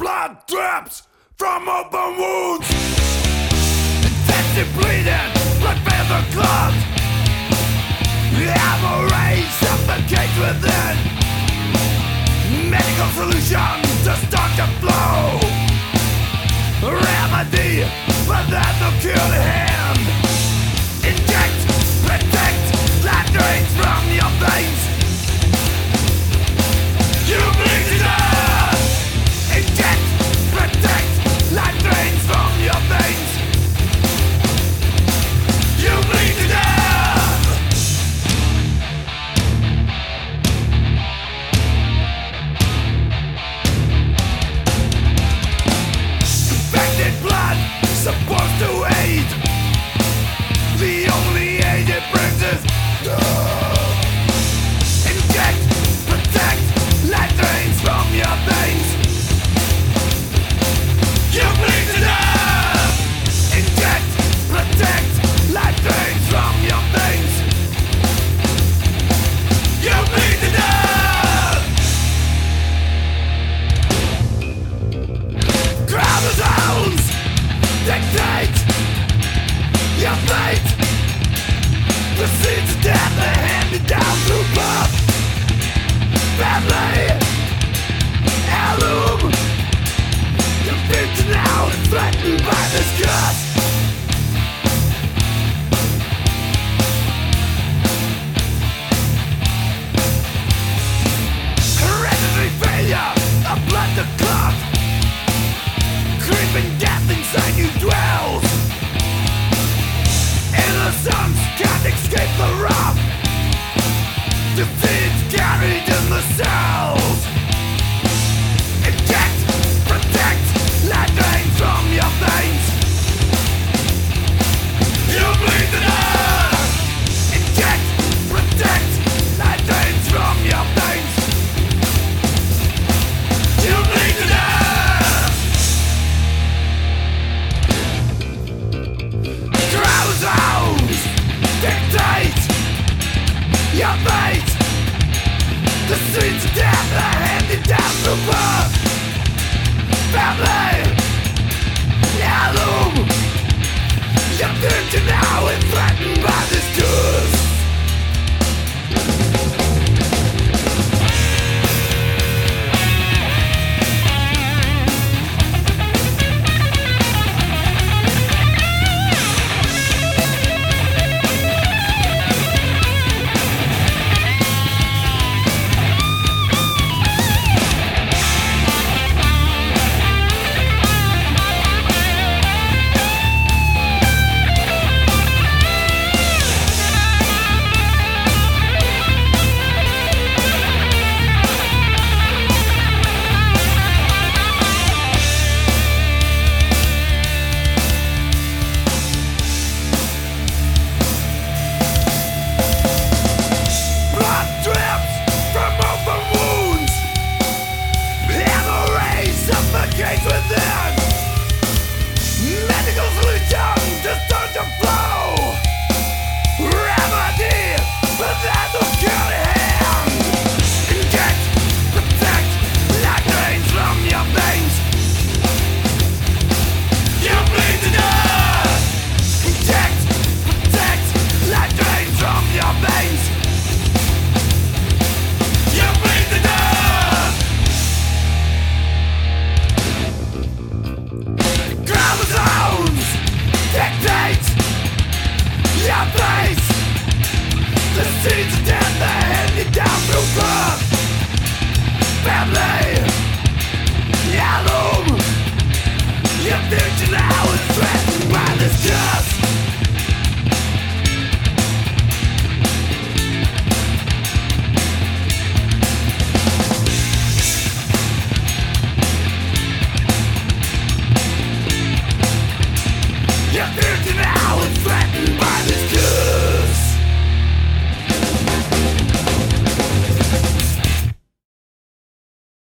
blood drips from open wounds. Infected bleeding, blood feather clogged. Ammo rage suffocates within. Medical solution to start to flow. Remedy, but there's no cure to hand. Inject, protect, life drains from your veins. You bleed to death. Inject, protect, life drains from your veins. You bleed to death. Infected blood, supposed to aid. The only aid it brings is inject, protect, life drains from your veins. You bleed to death. Inject, protect, life drains from your veins. You bleed to death. Chromosomes dictate your fate. The seeds of death are handed down through birth. Family, heirloom. Your future now is threatened by this curse. Hereditary failure, a blood to clot. Creeping death inside you dwells. Innocence can't escape the wrath. Defeat carried in the cells. Inject, protect, life drains from your veins. You bleed to death. Inject, protect, life drains from your veins. You bleed to death. Chromosomes dictate your fate. The seeds of death are handed down through birth. Family, heirloom. Your future now is threatened by this curse. Blood drips from open wounds. Hemorrhage suffocates within. Medical solution to start to flow. Remedy, but there's no cure to hand. Inject, protect, life drains from your veins. You bleed to death. Inject, protect, life drains from your veins. You bleed to death. Chromosomes dictate your fate. The seeds of death are handed down through birth. Family, heirloom. Your future now is threatened by this curse. Your future now is threatened by this curse.